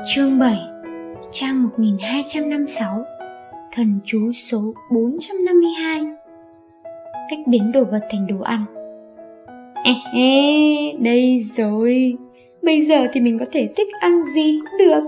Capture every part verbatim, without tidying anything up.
Chương bảy, trang một nghìn hai trăm năm mươi sáu, thần chú số bốn trăm năm mươi hai. Cách biến đồ vật thành đồ ăn. Ê, ê, đây rồi. Bây giờ thì mình có thể thích ăn gì cũng được.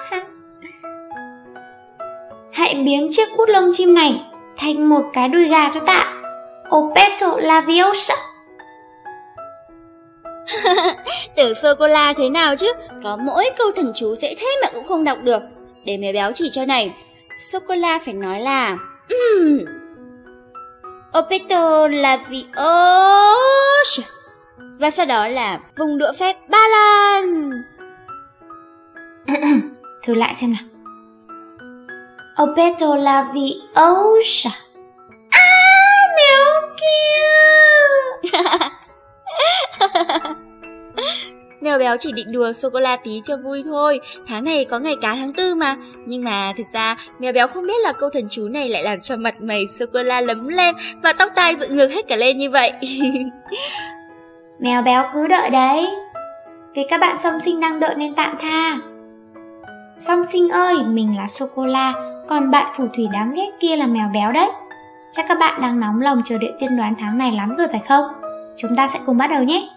Hãy biến chiếc bút lông chim này thành một cái đùi gà cho tạ. Opetto Laviosa. Tưởng sô-cô-la thế nào chứ, có mỗi câu thần chú dễ thế mà cũng không đọc được. Để mèo béo chỉ cho này. Sô-cô-la phải nói là um, Opetto Laviosa, và sau đó là vùng đũa phép ba lần. Thử lại xem nào. Opetto Laviosa. À, mèo kia. Mèo béo chỉ định đùa sô-cô-la tí cho vui thôi. Tháng này có ngày cá tháng tư mà. Nhưng mà thực ra mèo béo không biết là câu thần chú này lại làm cho mặt mày sô-cô-la lấm lem và tóc tai dựng ngược hết cả lên như vậy. Mèo béo cứ đợi đấy, vì các bạn song sinh đang đợi nên tạm tha. Song sinh ơi, mình là sô-cô-la, còn bạn phù thủy đáng ghét kia là mèo béo đấy. Chắc các bạn đang nóng lòng chờ đợi tiên đoán tháng này lắm rồi phải không? Chúng ta sẽ cùng bắt đầu nhé.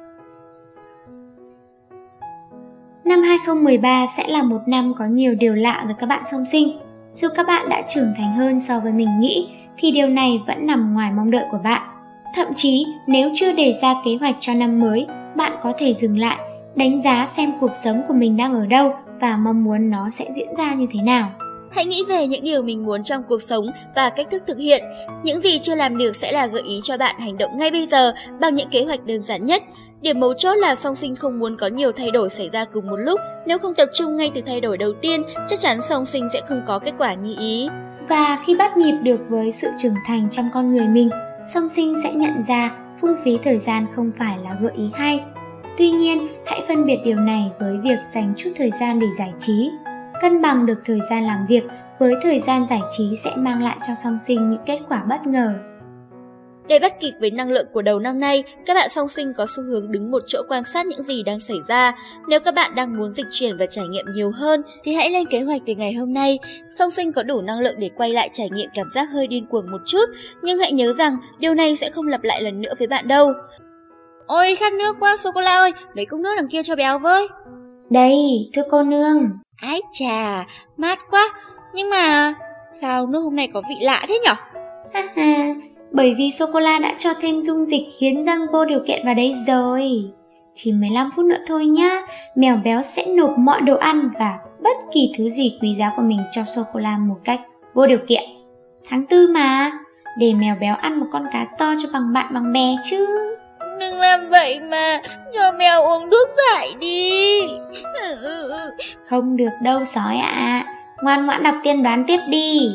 Năm hai không một ba sẽ là một năm có nhiều điều lạ với các bạn song sinh. Dù các bạn đã trưởng thành hơn so với mình nghĩ, thì điều này vẫn nằm ngoài mong đợi của bạn. Thậm chí, nếu chưa đề ra kế hoạch cho năm mới, bạn có thể dừng lại, đánh giá xem cuộc sống của mình đang ở đâu và mong muốn nó sẽ diễn ra như thế nào. Hãy nghĩ về những điều mình muốn trong cuộc sống và cách thức thực hiện. Những gì chưa làm được sẽ là gợi ý cho bạn hành động ngay bây giờ bằng những kế hoạch đơn giản nhất. Điểm mấu chốt là song sinh không muốn có nhiều thay đổi xảy ra cùng một lúc. Nếu không tập trung ngay từ thay đổi đầu tiên, chắc chắn song sinh sẽ không có kết quả như ý. Và khi bắt nhịp được với sự trưởng thành trong con người mình, song sinh sẽ nhận ra phung phí thời gian không phải là gợi ý hay. Tuy nhiên, hãy phân biệt điều này với việc dành chút thời gian để giải trí. Cân bằng được thời gian làm việc với thời gian giải trí sẽ mang lại cho song sinh những kết quả bất ngờ. Để bắt kịp với năng lượng của đầu năm nay, các bạn song sinh có xu hướng đứng một chỗ quan sát những gì đang xảy ra. Nếu các bạn đang muốn dịch chuyển và trải nghiệm nhiều hơn, thì hãy lên kế hoạch từ ngày hôm nay. Song sinh có đủ năng lượng để quay lại trải nghiệm cảm giác hơi điên cuồng một chút, nhưng hãy nhớ rằng điều này sẽ không lặp lại lần nữa với bạn đâu. Ôi, khát nước quá sô-cô-la ơi, lấy cốc nước đằng kia cho béo với. Đây, thưa cô nương. Ái chà, mát quá, nhưng mà sao nước hôm nay có vị lạ thế nhở? Ha ha, bởi vì sô-cô-la đã cho thêm dung dịch hiến dâng vô điều kiện vào đấy rồi. Chỉ mười lăm phút nữa thôi nhá, mèo béo sẽ nộp mọi đồ ăn và bất kỳ thứ gì quý giá của mình cho sô-cô-la một cách vô điều kiện. Tháng tư mà, để mèo béo ăn một con cá to cho bằng bạn bằng bè chứ. Đừng làm vậy mà, cho mèo uống thuốc giải đi. Không được đâu sói ạ, à. Ngoan ngoãn đọc tiên đoán tiếp đi.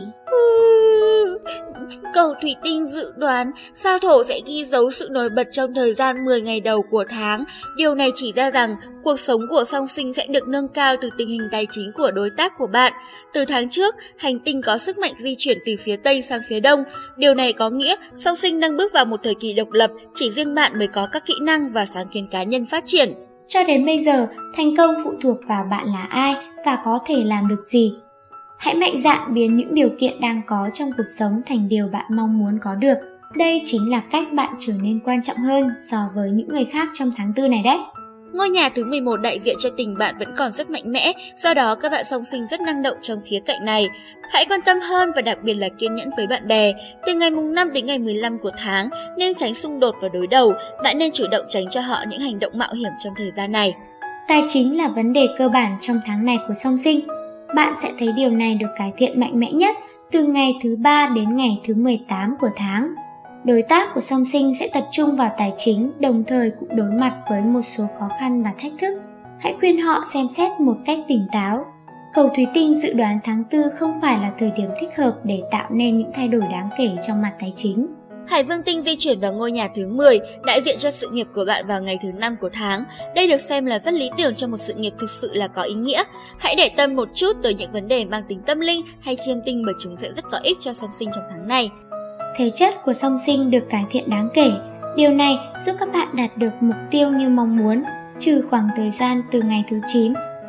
Cầu thủy tinh dự đoán sao thổ sẽ ghi dấu sự nổi bật trong thời gian mười ngày đầu của tháng. Điều này chỉ ra rằng cuộc sống của song sinh sẽ được nâng cao từ tình hình tài chính của đối tác của bạn. Từ tháng trước, hành tinh có sức mạnh di chuyển từ phía Tây sang phía Đông. Điều này có nghĩa song sinh đang bước vào một thời kỳ độc lập, chỉ riêng bạn mới có các kỹ năng và sáng kiến cá nhân phát triển. Cho đến bây giờ, thành công phụ thuộc vào bạn là ai và có thể làm được gì. Hãy mạnh dạn biến những điều kiện đang có trong cuộc sống thành điều bạn mong muốn có được. Đây chính là cách bạn trở nên quan trọng hơn so với những người khác trong tháng tư này đấy. Ngôi nhà thứ mười một đại diện cho tình bạn vẫn còn rất mạnh mẽ, do đó các bạn song sinh rất năng động trong khía cạnh này. Hãy quan tâm hơn và đặc biệt là kiên nhẫn với bạn bè. Từ ngày mùng năm đến ngày mười lăm của tháng, nên tránh xung đột và đối đầu. Bạn nên chủ động tránh cho họ những hành động mạo hiểm trong thời gian này. Tài chính là vấn đề cơ bản trong tháng này của song sinh. Bạn sẽ thấy điều này được cải thiện mạnh mẽ nhất từ ngày thứ ba đến ngày thứ mười tám của tháng. Đối tác của song sinh sẽ tập trung vào tài chính, đồng thời cũng đối mặt với một số khó khăn và thách thức. Hãy khuyên họ xem xét một cách tỉnh táo. Cầu thủy tinh dự đoán tháng tư không phải là thời điểm thích hợp để tạo nên những thay đổi đáng kể trong mặt tài chính. Hải vương tinh di chuyển vào ngôi nhà thứ mười, đại diện cho sự nghiệp của bạn vào ngày thứ năm của tháng. Đây được xem là rất lý tưởng cho một sự nghiệp thực sự là có ý nghĩa. Hãy để tâm một chút tới những vấn đề mang tính tâm linh hay chiêm tinh, bởi chúng sẽ rất có ích cho song sinh trong tháng này. Thể chất của song sinh được cải thiện đáng kể. Điều này giúp các bạn đạt được mục tiêu như mong muốn, trừ khoảng thời gian từ ngày thứ chín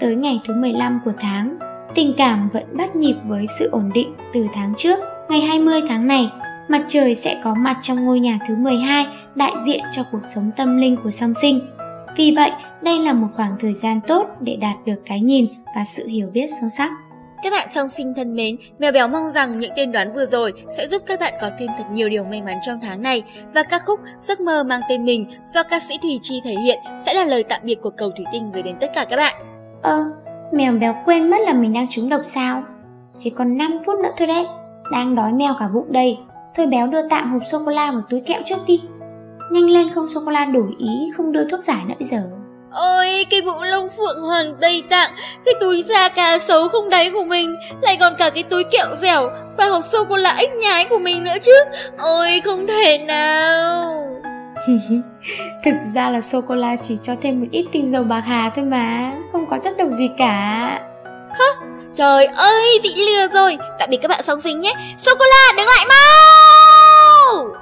tới ngày thứ mười lăm của tháng. Tình cảm vẫn bắt nhịp với sự ổn định từ tháng trước. Ngày hai mươi tháng này, mặt trời sẽ có mặt trong ngôi nhà thứ mười hai, đại diện cho cuộc sống tâm linh của song sinh. Vì vậy, đây là một khoảng thời gian tốt để đạt được cái nhìn và sự hiểu biết sâu sắc. Các bạn song sinh thân mến, Mèo Béo mong rằng những tiên đoán vừa rồi sẽ giúp các bạn có thêm thật nhiều điều may mắn trong tháng này, và ca khúc Giấc mơ mang tên mình do ca sĩ Thùy Chi thể hiện sẽ là lời tạm biệt của cầu thủy tinh gửi đến tất cả các bạn. Ơ, Mèo Béo quên mất là mình đang trúng độc sao? Chỉ còn năm phút nữa thôi đấy, đang đói meo cả bụng đây. Thôi Béo đưa tạm hộp sô-cô-la vào túi kẹo trước đi. Nhanh lên, không sô-cô-la đổi ý, không đưa thuốc giải nữa bây giờ. Ôi, cái bộ lông phượng hoàng Tây Tạng, cái túi da cá sấu không đáy của mình, lại còn cả cái túi kẹo dẻo và hộp sô-cô-la ếch nhái của mình nữa chứ. Ôi, không thể nào. Thực ra là sô-cô-la chỉ cho thêm một ít tinh dầu bạc hà thôi mà, không có chất độc gì cả. Hả? Trời ơi, bị lừa rồi. Tạm biệt các bạn song sinh nhé. Sô-cô-la đừng lại mau.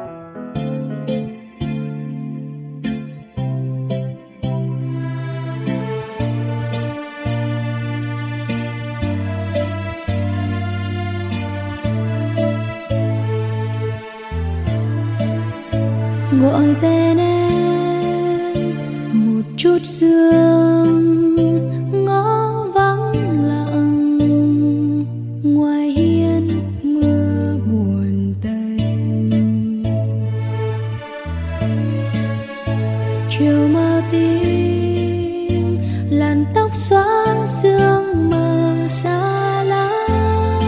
Gọi tên em một chút sương, ngõ vắng lặng ngoài hiên mưa buồn tênh. Chiều mơ tím làn tóc xóa sương mờ xa lắm,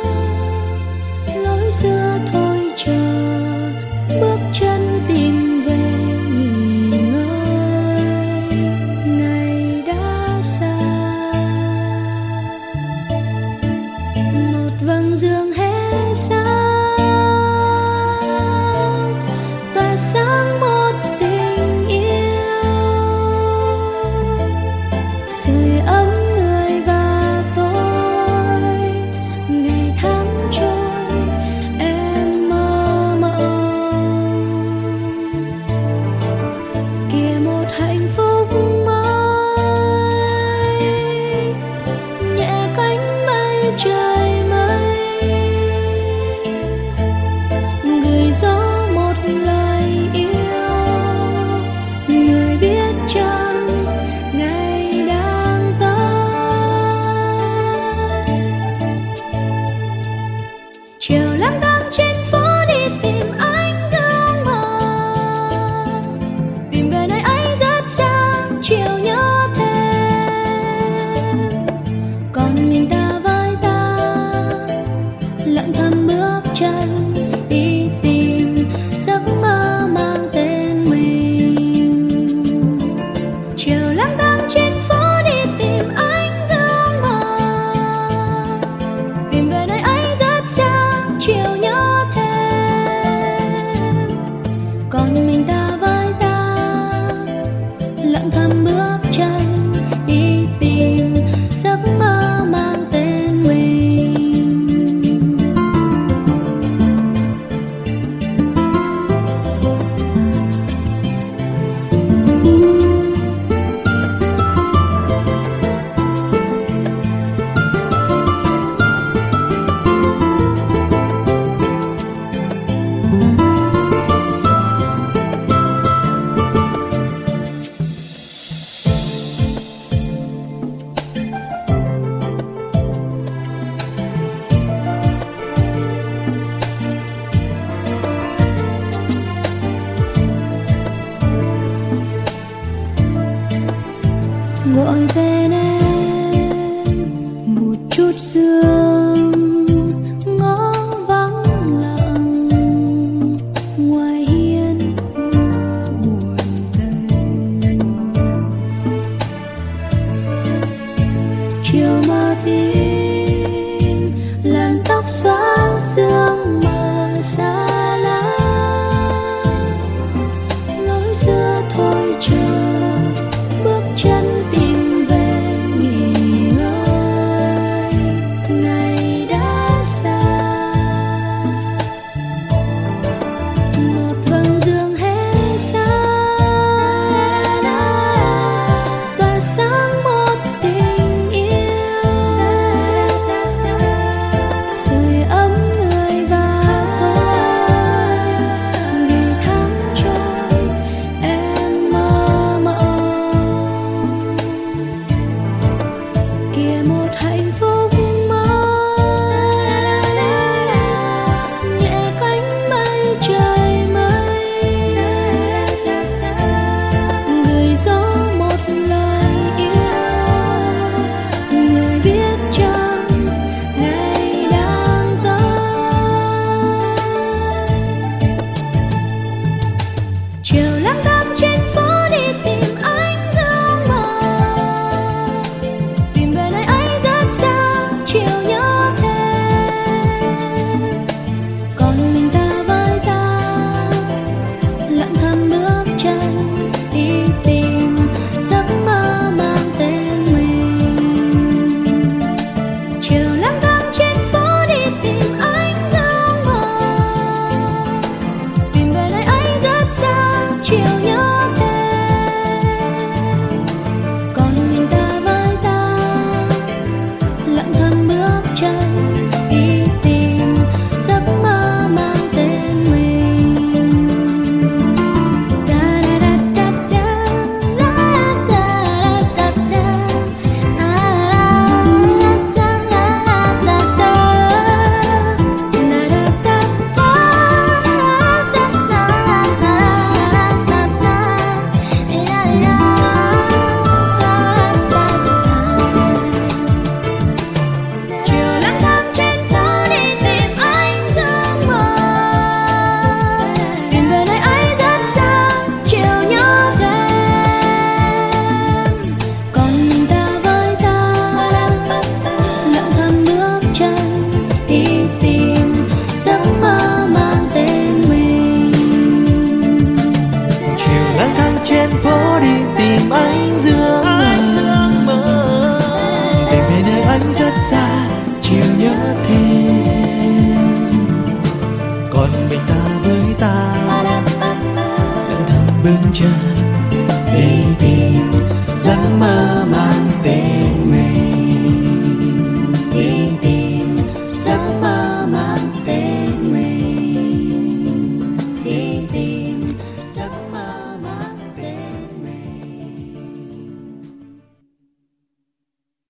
lối xưa thôi chờ bước chân tìm về nghỉ ngơi, ngày đã xa. Một vầng dương hé sáng, tỏa sáng một tình yêu, sưởi ấm người và tôi. Ngày tháng trôi em mơ mộng, kìa một hạnh phúc mới, nhẹ cánh bay trời mây, gửi gió một lời yêu. Người biết chăng ngày đang tới, chiều lang thang trên phố đi tìm ánh dương mờ, tìm về nơi ấy rất xa, chiều nhớ thêm. Còn mình ta với ta lặng thầm bước chân đi tìm giấc mơ mang tên mình. Chiều lang thang trên phố đi tìm ánh dương mờ, tìm về nơi ấy rất xa, chiều nhớ thêm. Còn mình ta với ta lặng thầm bước chân đi tìm giấc mơ mang tên mình. Gọi tên em một chút sương, ngõ vắng lặng ngoài hiên mưa buồn tênh. Chiều mơ tím làn tóc xóa sương mờ xa lắm, lối xưa thôi chờ bước chân tìm về nghỉ ngơi, ngày đã xa. Một vầng dương hé sáng, tỏa sáng một tình chiều lang thang trên phố đi tìm ánh dương mờ, tìm về nơi ấy rất xa, chiều nhớ thêm. Còn mình ta với ta lặng thầm bước chân đi tìm giấc mơ mang tên mình. Chiều lang thang trên phố đi tìm ánh dương mờ, tìm về nơi ấy rất xa, chiều nhớ thêm. Còn mình ta với ta lặng thầm bước chân đi tìm giấc mơ mang tên mình. Da da da da da, la da da da da, la la la la la la, da da da da, da da da da, da da da, la la la. Chiều lang thang trên phố đi tìm ánh dương mờ, tìm về nơi ấy rất xa, chiều nhớ thêm. Còn mình ta với ta lặng thầm bước chân đi tìm giấc mơ mang tên mình. Chiều lang thang trên phố đi tìm ánh dương mờ, tìm về nơi anh rất xa, chiều nhớ thêm. Còn mình ta với ta lặng thầm bước chân